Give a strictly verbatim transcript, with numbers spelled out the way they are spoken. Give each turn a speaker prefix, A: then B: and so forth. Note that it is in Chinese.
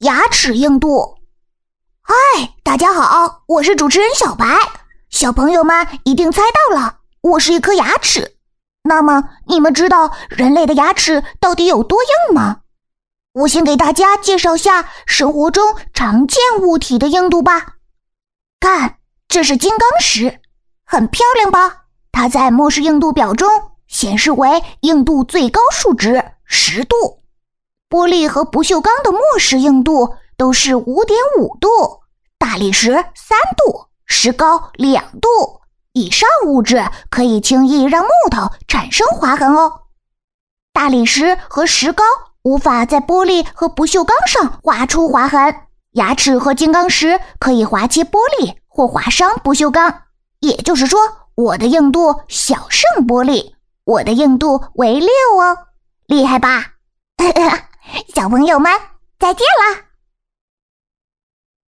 A: 牙齿硬度。嗨，大家好，我是主持人小白。小朋友们一定猜到了，我是一颗牙齿。那么你们知道人类的牙齿到底有多硬吗？我先给大家介绍下生活中常见物体的硬度吧。看，这是金刚石，很漂亮吧？它在摩氏硬度表中显示为硬度最高数值十度。玻璃和不锈钢的摩氏硬度都是 五点五 度，大理石三度，石膏两度。以上物质可以轻易让木头产生划痕哦。大理石和石膏无法在玻璃和不锈钢上划出划痕，牙齿和金刚石可以划切玻璃或划伤不锈钢。也就是说，我的硬度小胜玻璃，我的硬度为六哦，厉害吧？小朋友们，再见了。